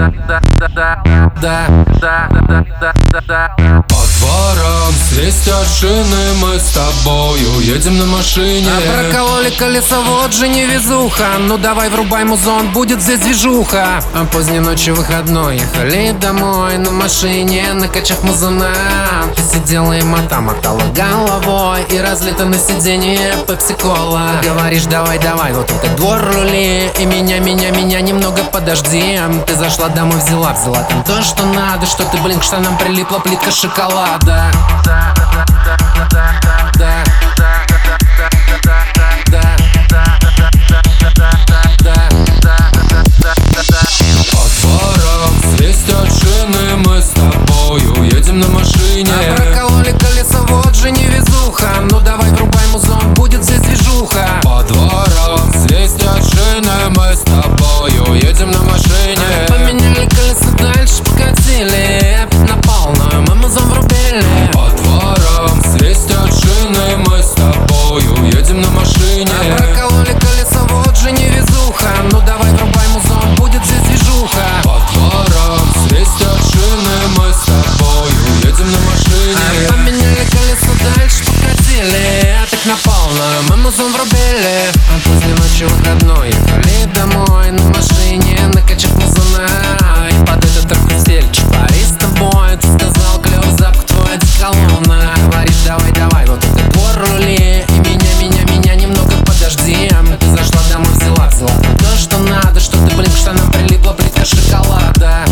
По дворам свистят шины, мы с тобою едем на машине. Прокололи колесо, вот же невезуха. Ну давай врубай музон, будет здесь движуха. Поздней ночью выходной, ехали домой на машине, на качах музона. Ты сидела и мотала головой, и разлито на сиденье пепси-кола. Говоришь, давай, вот этот двор рули, и меня немного подожди. Ты зашла домой, взяла там то, что надо. Что ты, блин, к штанам прилипла плитка шоколада. По дворам свистят шины, мы с тобою едем на машине. Прокололи колесо, вот же невезуха. Ну давай врубай музон, будет здесь движуха. По дворам свистят шины, мы с тобою едем на машине. Поменяли колеса, дальше покатили, опять на полную мы музон врубили. По дворам свистят шины, мы с тобою едем на машине. Прокололи колеса, вот же невезуха. Ну давай врубай музон, будет здесь движуха. По дворам свистят шины, мы с тобою едем на машине. Поменяли колеса, дальше покатили, опять на полную мы музон врубили. Поздней ночью выходной, ехали домой на машине, на качах музона. И под этот трек стельчик пари с тобой. Ты сказал, клёвый запах твой одеколона. Говоришь, давай, вот этот двор рули, и меня немного подожди. Ты зашла домой, взяла там то, что надо. Что ты, блин, к штанам прилипла плитка шоколада.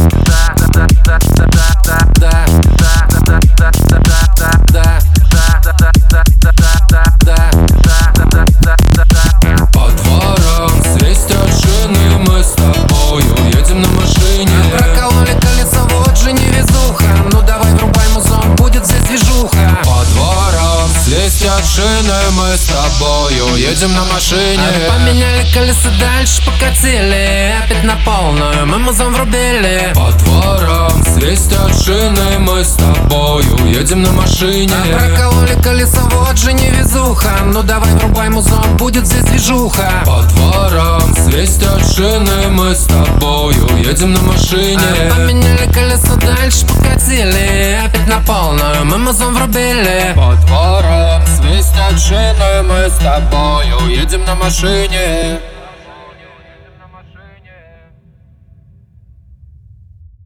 По дворам свистят шины, мы с тобою едем на машине. Прокололи колеса, вот же невезуха. Ну давай врубай музон, будет здесь движуха. По дворам свистят шины, мы с тобою едем на машине. Поменяли колеса, дальше покатили, опять на полную мы музон врубили. По дворам свистят шины, мы с тобою едем на машине. Прокололи колеса, вот же невезуха. Ну давай врубай музон, будет здесь движуха. По дворам свистят шины, мы с тобою едем на машине. Поменяли колеса, дальше покатили, опять на полную мы музон врубили. По дворам свистят шины, мы с тобою едем на машине.